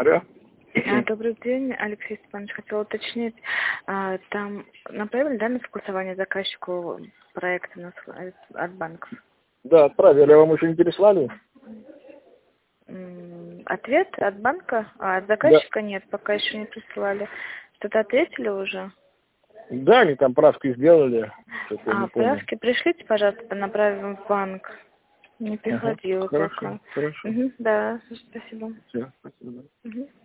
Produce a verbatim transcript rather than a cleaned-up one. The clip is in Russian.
Алло. А, добрый день, Алексей Степанович. Хотела уточнить, а, там направили, да, на согласование заказчику проекта на с- от банков? Да, отправили. А вам еще не переслали? М, Ответ от банка? А от Да. заказчика нет, пока еще не присылали. Что-то ответили уже? Да, они там правки сделали. Что-то я А, не понял. правки пришлите, пожалуйста, направим в банк. Не Ага. приходило Хорошо, пока. хорошо. Мгм, да, спасибо. Все, спасибо. Мгм.